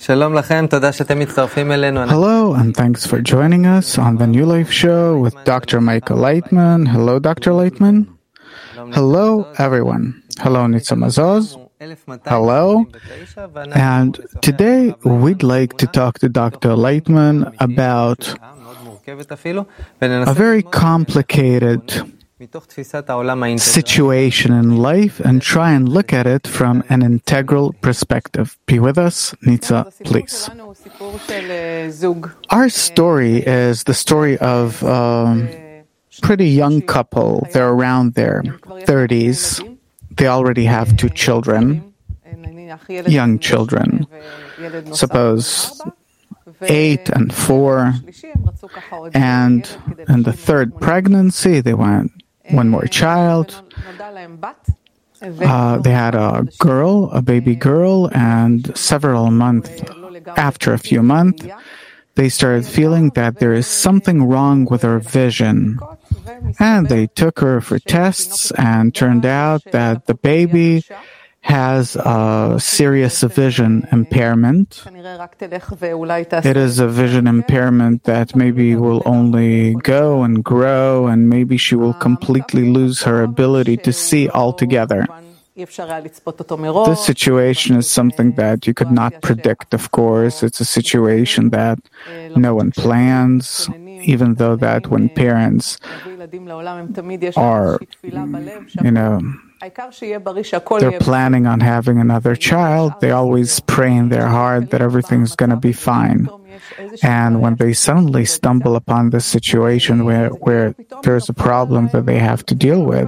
Hello, and thanks for joining us on the New Life Show with Dr. Michael Leitman. Hello, Dr. Leitman. Hello, everyone. Hello, Nitza Mazoz. Hello. And today we'd like to talk to Dr. Leitman about a very complicated situation in life and try and look at it from an integral perspective. Be with us, Nitza, please. Our story is the story of a pretty young couple. They're around their 30s. They already have 2 children, young children, suppose 8 and 4. And in the 3rd pregnancy, they want one more child. They had a girl, a baby girl, and after a few months, they started feeling that there is something wrong with her vision. And they took her for tests, and turned out that the baby has a serious vision impairment. It is a vision impairment that maybe will only go and grow, and maybe she will completely lose her ability to see altogether. This situation is something that you could not predict, of course. It's a situation that no one plans, even though that when parents are, they're planning on having another child, they always pray in their heart that everything's going to be fine. And when they suddenly stumble upon this situation where there's a problem that they have to deal with,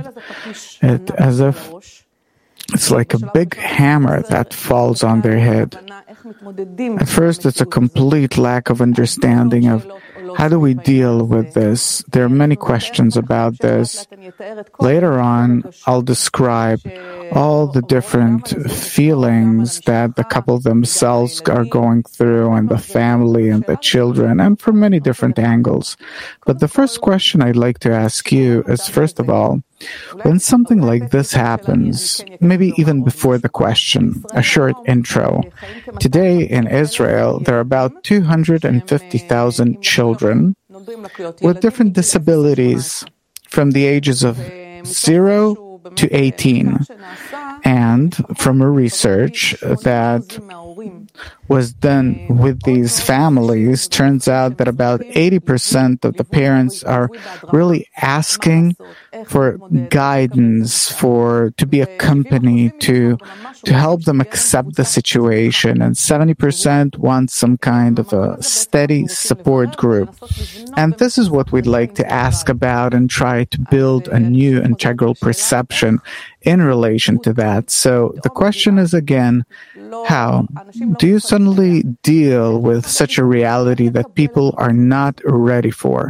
it's like a big hammer that falls on their head. At first, it's a complete lack of understanding of how do we deal with this. There are many questions about this. Later on, I'll describe all the different feelings that the couple themselves are going through, and the family and the children, and from many different angles. But the first question I'd like to ask you is, first of all, when something like this happens, maybe even before the question, a short intro. Today in Israel, there are about 250,000 children with different disabilities from the ages of 0 to 18. And from a research that was done with these families, turns out that about 80% of the parents are really asking for guidance, to be accompanied, to help them accept the situation, and 70% want some kind of a steady support group. And this is what we'd like to ask about and try to build a new integral perception in relation to that. So the question is again, how do you suddenly deal with such a reality that people are not ready for?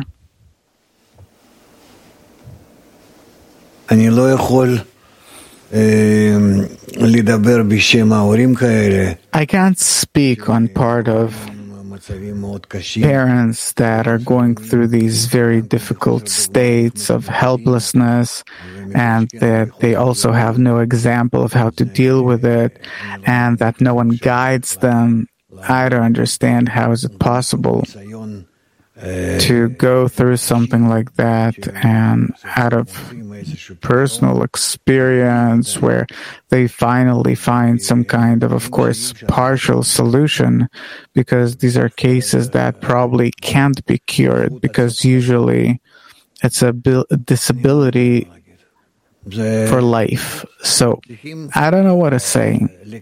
I can't speak on part of parents that are going through these very difficult states of helplessness, and that they also have no example of how to deal with it, and that no one guides them. I don't understand how is it possible to go through something like that, and out of personal experience where they finally find some kind of course, partial solution, because these are cases that probably can't be cured, because usually it's a disability for life. So I don't know what to say.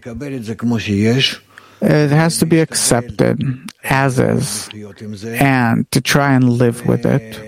It has to be accepted as is, and to try and live with it,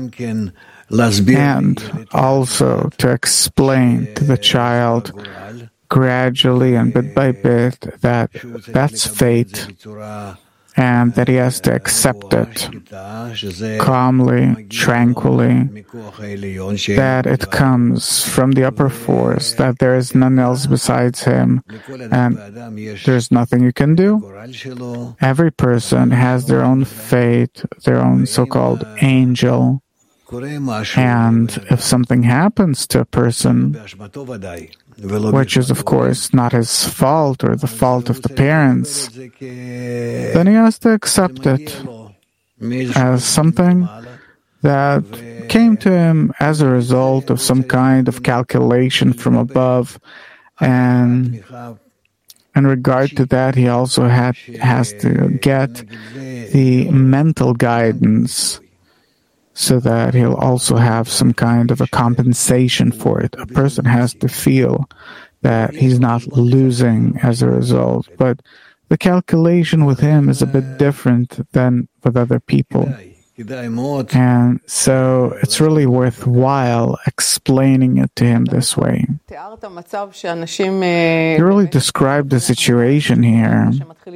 and also to explain to the child gradually and bit by bit that that's fate, and that he has to accept it calmly, tranquilly, that it comes from the upper force, that there is none else besides him, and there's nothing you can do. Every person has their own fate, their own so-called angel, and if something happens to a person, which is, of course, not his fault or the fault of the parents, then he has to accept it as something that came to him as a result of some kind of calculation from above. And in regard to that, he also has to get the mental guidance so that he'll also have some kind of a compensation for it. A person has to feel that he's not losing as a result. But the calculation with him is a bit different than with other people. And so it's really worthwhile explaining it to him this way. You really described the situation here,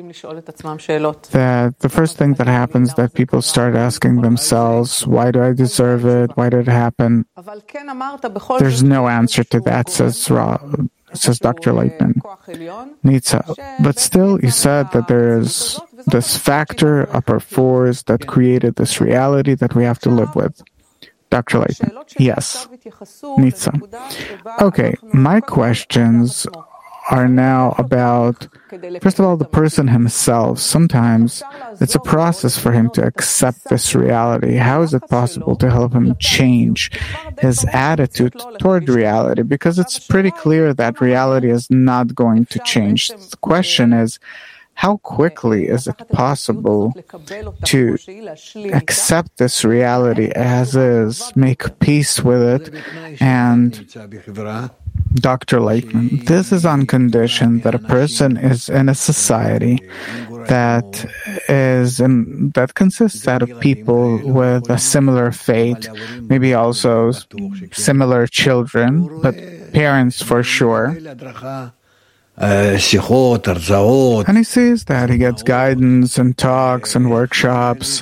that the first thing that happens is that people start asking themselves, why do I deserve it? Why did it happen? There's no answer to that, says Dr. Leitman. Nitsa. But still, you said that there is this factor, upper force, that created this reality that we have to live with. Dr. Leitman. Yes. Nitsa. Okay, my questions are now about, first of all, the person himself. Sometimes it's a process for him to accept this reality. How is it possible to help him change his attitude toward reality? Because it's pretty clear that reality is not going to change. The question is, how quickly is it possible to accept this reality as is, make peace with it, and Dr. Leitman, this is on condition that a person is in a society that consists out of people with a similar fate, maybe also similar children, but parents for sure. And he sees that he gets guidance and talks and workshops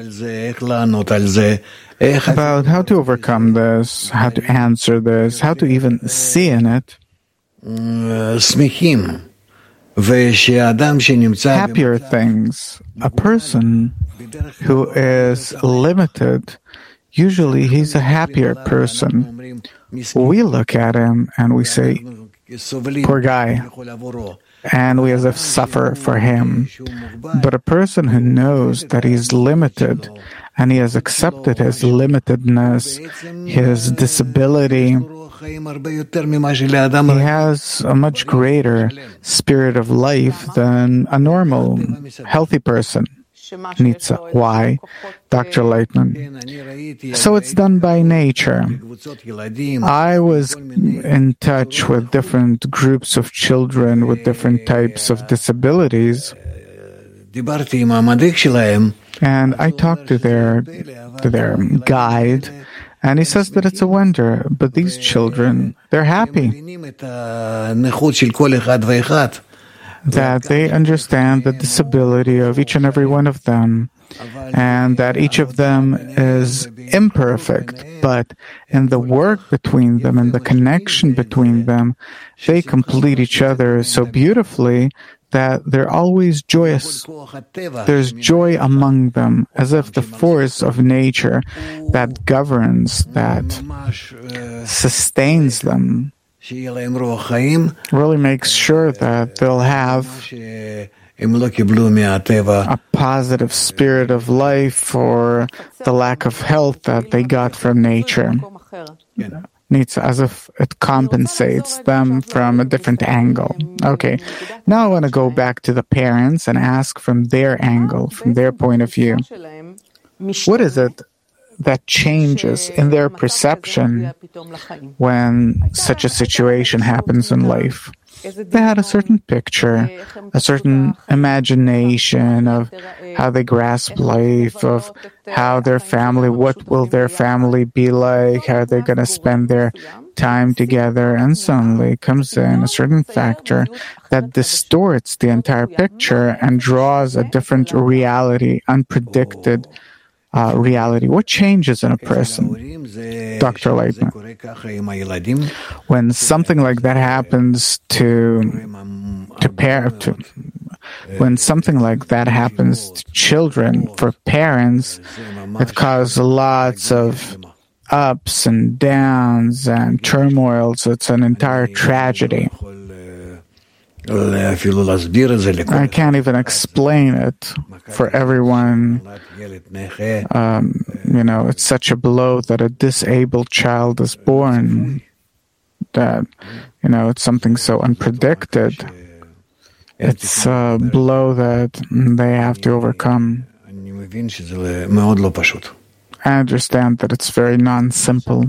about how to overcome this, how to answer this, how to even see in it happier things. A person who is limited, usually he's a happier person. We look at him and we say, poor guy, and we as if suffer for him. But a person who knows that he's limited and he has accepted his limitedness, his disability, he has a much greater spirit of life than a normal, healthy person. Nitsa. Why? Dr. Leitman. So it's done by nature. I was in touch with different groups of children with different types of disabilities, and I talked to their guide, and he says that it's a wonder, but these children, they're happy. That they understand the disability of each and every one of them, and that each of them is imperfect, but in the work between them and the connection between them, they complete each other so beautifully that they're always joyous. There's joy among them, as if the force of nature that governs, that sustains them, really makes sure that they'll have a positive spirit of life or the lack of health that they got from nature. Needs as if it compensates them from a different angle. Okay, now I want to go back to the parents and ask from their angle, from their point of view. What is it that changes in their perception when such a situation happens in life? They had a certain picture, a certain imagination of how they grasp life, of how their family, what will their family be like, how they're going to spend their time together, and suddenly comes in a certain factor that distorts the entire picture and draws a different reality, unpredicted reality. What changes in a person? Dr. Leitman. When something like that happens when something like that happens to children, for parents, it causes lots of ups and downs and turmoils. It's an entire tragedy. I can't even explain it for everyone. It's such a blow that a disabled child is born, that, it's something so unpredicted. It's a blow that they have to overcome. I understand that it's very non-simple.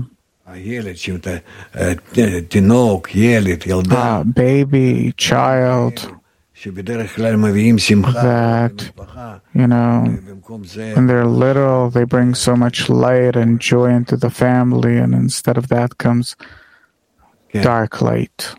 Baby, child, that, when they're little, they bring so much light and joy into the family, and instead of that comes dark light.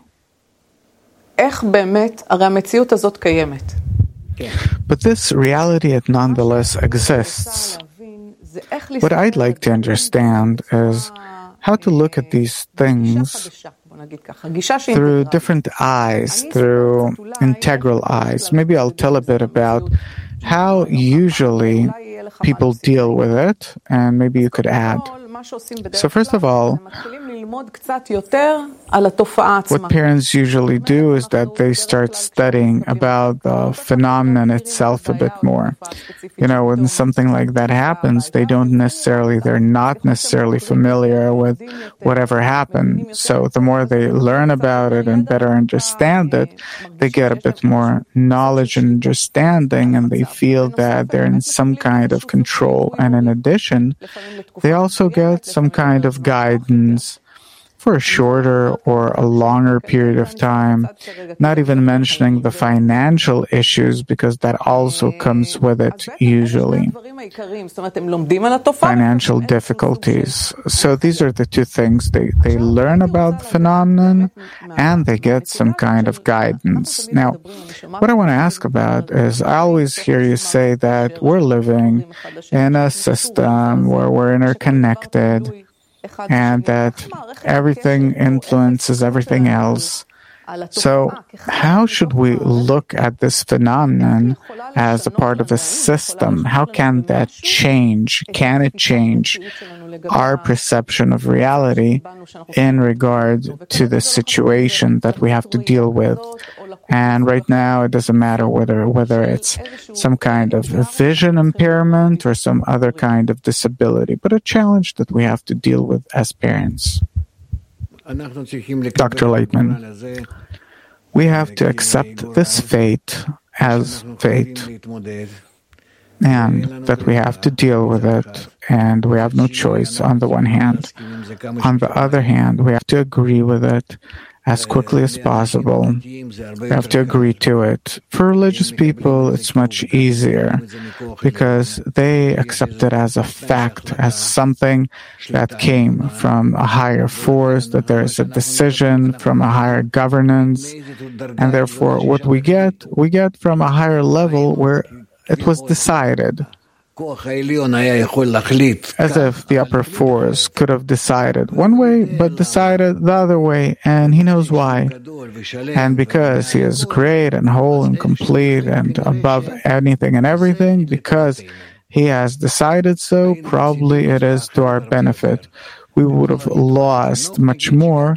But this reality, it nonetheless exists. What I'd like to understand is how to look at these things through different eyes, through integral eyes. Maybe I'll tell a bit about how usually people deal with it, and maybe you could add. So first of all, what parents usually do is that they start studying about the phenomenon itself a bit more. When something like that happens, they're not necessarily familiar with whatever happened. So the more they learn about it and better understand it, they get a bit more knowledge and understanding, and they feel that they're in some kind of control. And in addition, they also get some kind of guidance for a shorter or a longer period of time, not even mentioning the financial issues, because that also comes with it usually. Financial difficulties. So these are the two things. They learn about the phenomenon and they get some kind of guidance. Now, what I want to ask about is, I always hear you say that we're living in a system where we're interconnected, and that everything influences everything else. So how should we look at this phenomenon as a part of a system? How can that change? Can it change our perception of reality in regard to the situation that we have to deal with? And right now, it doesn't matter whether it's some kind of vision impairment or some other kind of disability, but a challenge that we have to deal with as parents. Dr. Leitman, we have to accept this fate as fate, and that we have to deal with it, and we have no choice on the one hand. On the other hand, we have to agree with it as quickly as possible. We have to agree to it. For religious people, it's much easier because they accept it as a fact, as something that came from a higher force, that there is a decision from a higher governance, and therefore what we get from a higher level where it was decided. As if the upper force could have decided one way, but decided the other way, and he knows why. And because he is great and whole and complete and above anything and everything, because he has decided so, probably it is to our benefit. We would have lost much more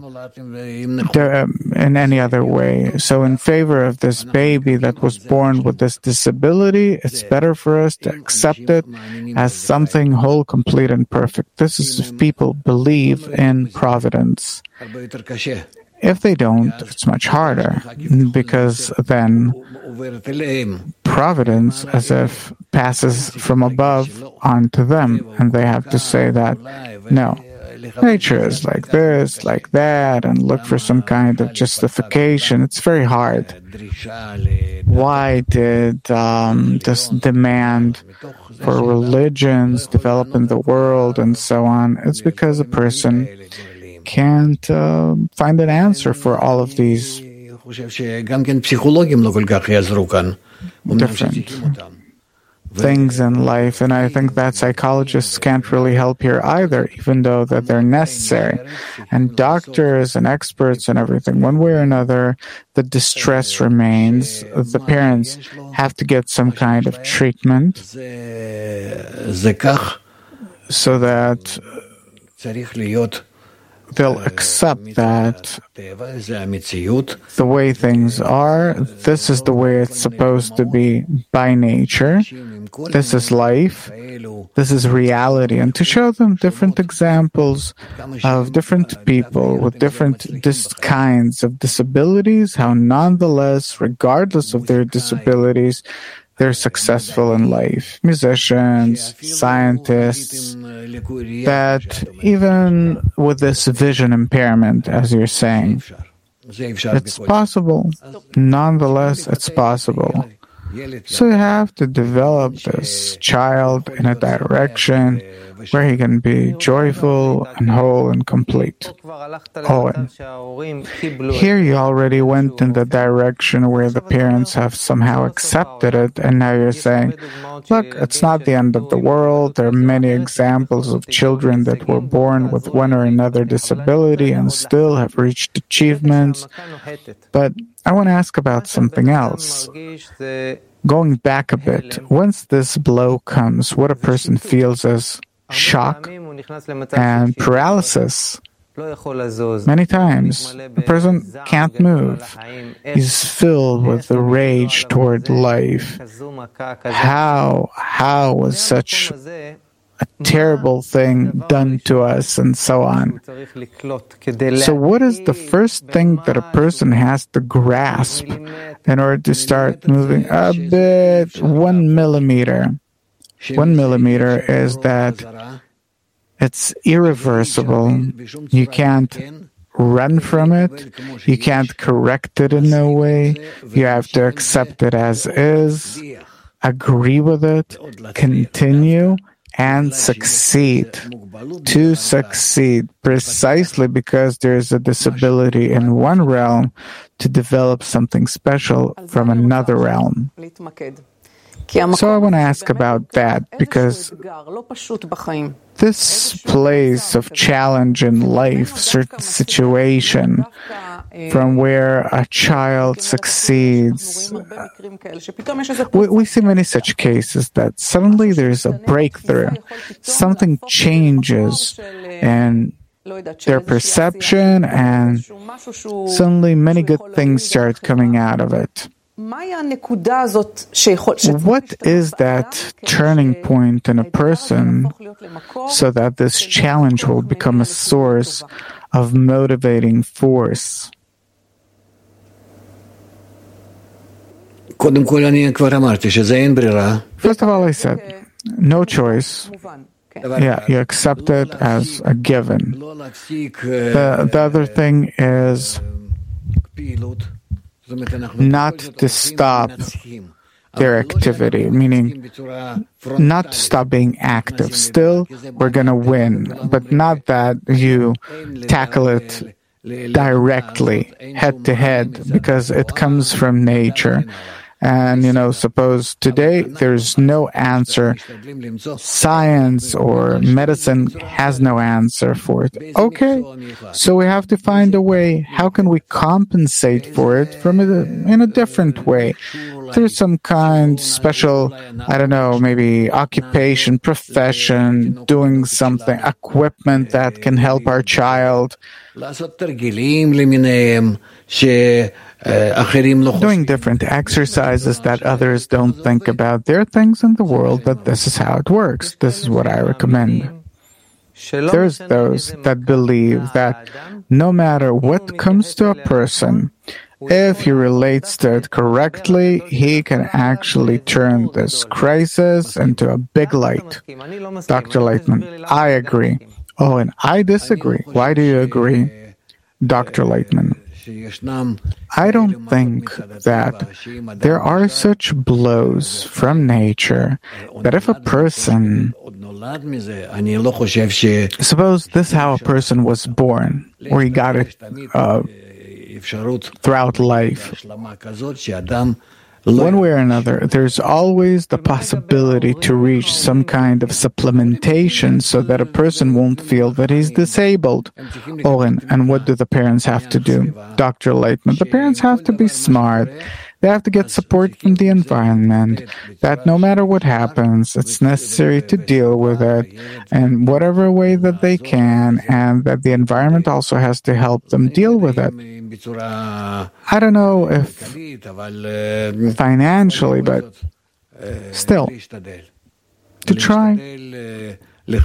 in any other way. So in favor of this baby that was born with this disability, it's better for us to accept it as something whole, complete, and perfect. This is if people believe in providence. If they don't, it's much harder, because then providence, as if, passes from above onto them, and they have to say that, no, nature is like this, like that, and look for some kind of justification. It's very hard. Why did this demand for religions develop in the world and so on? It's because a person can't find an answer for all of these different things in life, and I think that psychologists can't really help here either, even though that they're necessary. And doctors and experts and everything, one way or another, the distress remains. The parents have to get some kind of treatment so that they'll accept that the way things are, this is the way it's supposed to be by nature. This is life. This is reality. And to show them different examples of different people with different kinds of disabilities, how nonetheless, regardless of their disabilities, they're successful in life. Musicians, scientists, that even with this vision impairment, as you're saying, it's possible. Nonetheless, it's possible. So you have to develop this child in a direction where he can be joyful and whole and complete. Owen, here you already went in the direction where the parents have somehow accepted it, and now you're saying, look, it's not the end of the world. There are many examples of children that were born with one or another disability and still have reached achievements. But I want to ask about something else. Going back a bit, once this blow comes, what a person feels is shock and paralysis. Many times, a person can't move. He's filled with the rage toward life. How was such a terrible thing done to us, and so on. So what is the first thing that a person has to grasp in order to start moving a bit? 1 millimeter. 1 millimeter is that it's irreversible. You can't run from it. You can't correct it in no way. You have to accept it as is, agree with it, continue, and succeed. To succeed, precisely because there is a disability in one realm, to develop something special from another realm. So I want to ask about that, because this place of challenge in life, certain situation, from where a child succeeds, we see many such cases that suddenly there's a breakthrough, something changes in their perception, and suddenly many good things start coming out of it. What is that turning point in a person so that this challenge will become a source of motivating force? First of all, I said, no choice. Yeah, you accept it as a given. The other thing is not to stop their activity, meaning not to stop being active. Still, we're going to win, but not that you tackle it directly, head to head, because it comes from nature. And, suppose today there's no answer. Science or medicine has no answer for it. Okay, so we have to find a way. How can we compensate for it in a different way? Through some kind special, maybe occupation, profession, doing something, equipment that can help our child. Doing different exercises that others don't think about. There are things in the world that this is how it works. This is what I recommend. There's those that believe that no matter what comes to a person, if he relates to it correctly, he can actually turn this crisis into a big light. Dr. Leitman, I agree. Oh, and I disagree. Why do you agree? Dr. Leitman, I don't think that there are such blows from nature that if a person, suppose this is how a person was born, or he got it throughout life, one way or another, there's always the possibility to reach some kind of supplementation so that a person won't feel that he's disabled. Oh, and what do the parents have to do? Dr. Leitman, the parents have to be smart. They have to get support from the environment, that no matter what happens, it's necessary to deal with it in whatever way that they can, and that the environment also has to help them deal with it. I don't know if financially, but still, to try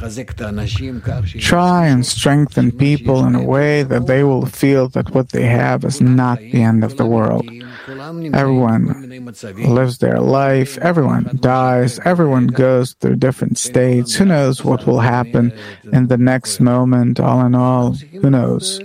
and strengthen people in a way that they will feel that what they have is not the end of the world. Everyone lives their life, everyone dies, everyone goes through different states. Who knows what will happen in the next moment? All in all, who knows?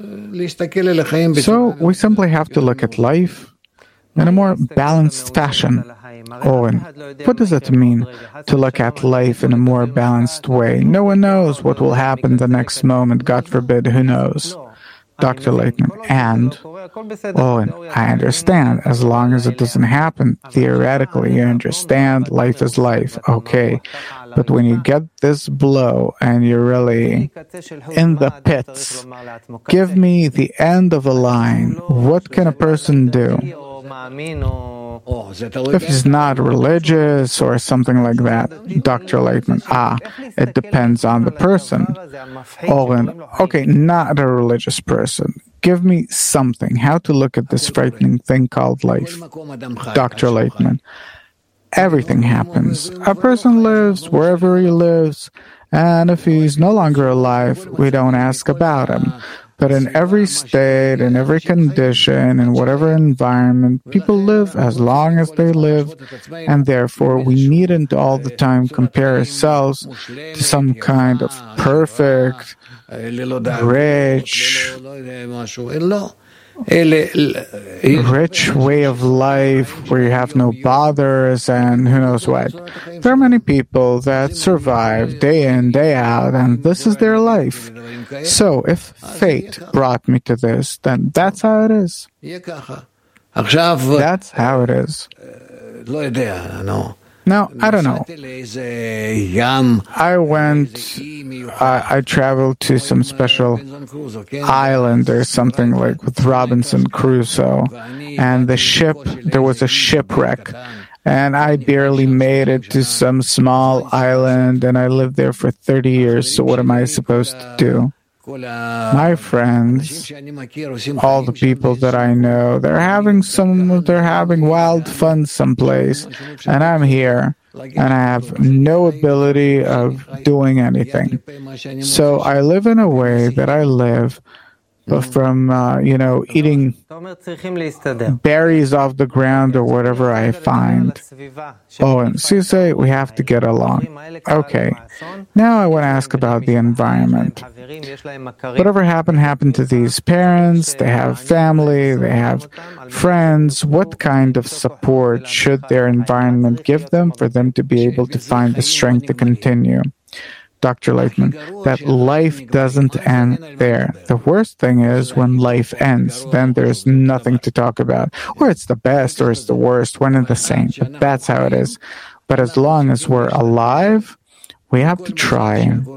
So we simply have to look at life in a more balanced fashion. Owen, what does it mean to look at life in a more balanced way? No one knows what will happen the next moment. God forbid, who knows? Dr. Laitman. And, Owen, I understand. As long as it doesn't happen, theoretically, you understand life is life. Okay. But when you get this blow and you're really in the pits, give me the end of a line. What can a person do? If he's not religious or something like that, Dr. Laitman, it depends on the person. Owen, okay, not a religious person. Give me something, how to look at this frightening thing called life. Dr. Laitman, everything happens. A person lives wherever he lives, and if he's no longer alive, we don't ask about him. But in every state, in every condition, in whatever environment, people live as long as they live, and therefore we needn't all the time compare ourselves to some kind of perfect, rich way of life where you have no bothers and who knows what. There are many people that survive day in, day out, and this is their life. So if fate brought me to this, then that's how it is. That's how it is. Now, I don't know. I traveled to some special island or something like with Robinson Crusoe, and there was a shipwreck, and I barely made it to some small island, and I lived there for 30 years, so what am I supposed to do? My friends, all the people that I know, they're having wild fun someplace, and I'm here, and I have no ability of doing anything. So I live in a way that I live from, eating berries off the ground or whatever I find. Oh, and so you say we have to get along. Okay. Now I want to ask about the environment. Whatever happened to these parents. They have family, they have friends. What kind of support should their environment give them for them to be able to find the strength to continue? Dr. Laitman, that life doesn't end there. The worst thing is when life ends, then there's nothing to talk about. Or it's the best or it's the worst, one and the same. But that's how it is. But as long as we're alive, we have to try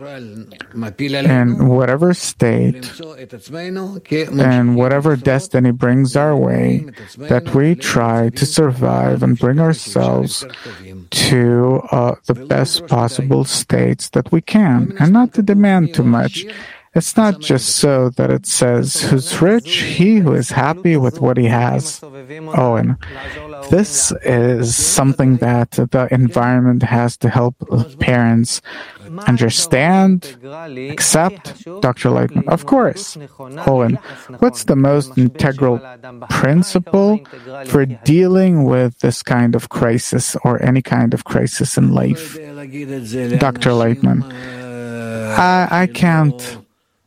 in whatever state and whatever destiny brings our way, that we try to survive and bring ourselves to the best possible states that we can, and not to demand too much. It's not just so that it says, who's rich? He who is happy with what he has. Oh, and this is something that the environment has to help parents understand, accept. Dr. Laitman, of course. Owen, what's the most integral principle for dealing with this kind of crisis or any kind of crisis in life? Dr. Laitman, I can't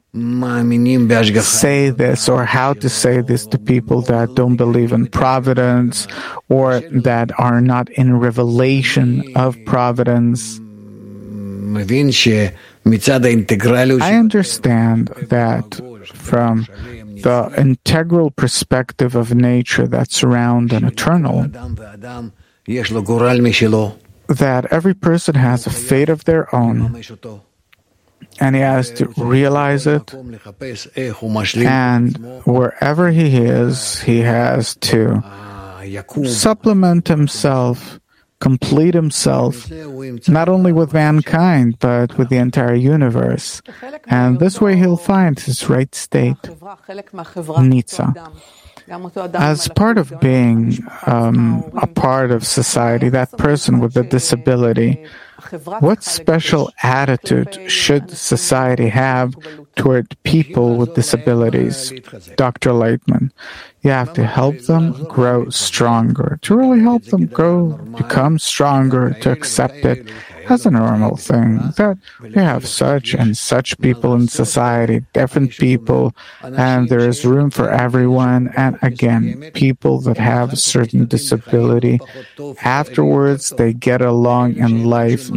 say this or how to say this to people that don't believe in providence or that are not in revelation of providence. I understand that from the integral perspective of nature that's round and eternal, that every person has a fate of their own, and he has to realize it, and wherever he is, he has to supplement himself, complete himself, not only with mankind, but with the entire universe. And this way he'll find his right state, Nitza. As part of being a part of society, that person with a disability, what special attitude should society have toward people with disabilities? Dr. Lightman, you have to help them grow stronger, to really help them become stronger, to accept it as a normal thing, that we have such and such people in society, different people, and there is room for everyone. And again, people that have a certain disability, afterwards they get along in life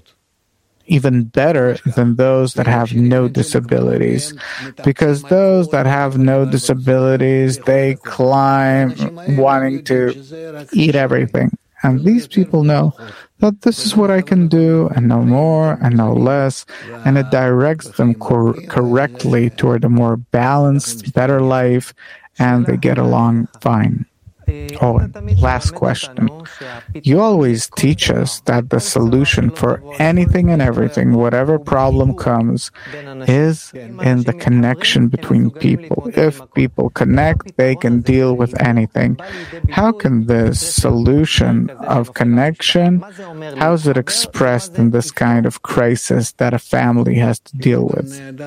even better than those that have no disabilities, because those that have no disabilities, they climb wanting to eat everything. And these people know that this is what I can do, and no more and no less, and it directs them correctly toward a more balanced, better life, and they get along fine. Oh, and last question. You always teach us that the solution for anything and everything, whatever problem comes, is in the connection between people. If people connect, they can deal with anything. How can this solution of connection, how is it expressed in this kind of crisis that a family has to deal with?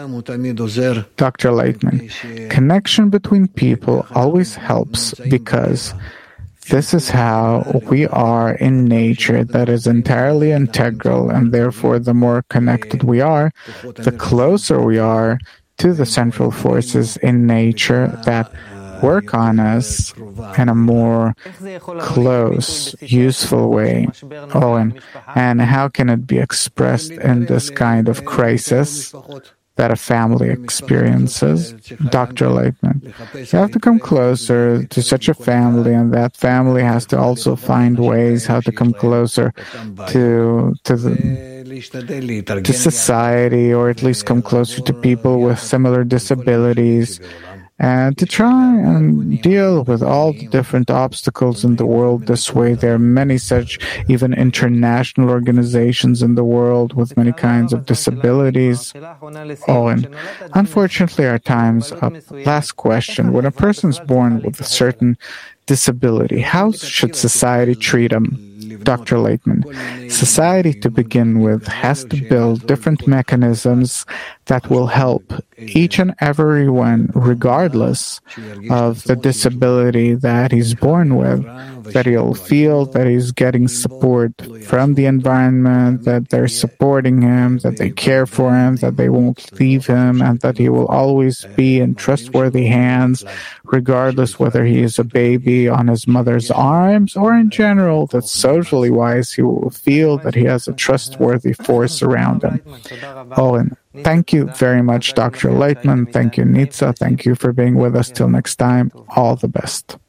Dr. Lightman, connection between people always helps because this is how we are in nature, that is entirely integral, and therefore the more connected we are, the closer we are to the central forces in nature that work on us in a more close, useful way. And how can it be expressed in this kind of crisis that a family experiences? Dr. Lightman, you have to come closer to such a family, and that family has to also find ways how to come closer to society, or at least come closer to people with similar disabilities, and to try and deal with all the different obstacles in the world this way. There are many such, even international organizations in the world with many kinds of disabilities. And unfortunately, our time's up. Last question. When a person's born with a certain disability, how should society treat him? Dr. Lightman, society to begin with has to build different mechanisms that will help each and everyone, regardless of the disability that he's born with, that he'll feel that he's getting support from the environment, that they're supporting him, that they care for him, that they won't leave him, and that he will always be in trustworthy hands, regardless whether he is a baby on his mother's arms or in general, that socially wise he will feel that he has a trustworthy force around him. And thank you very much, Dr. Lightman. Thank you, Nitza. Thank you for being with us. Till next time, all the best.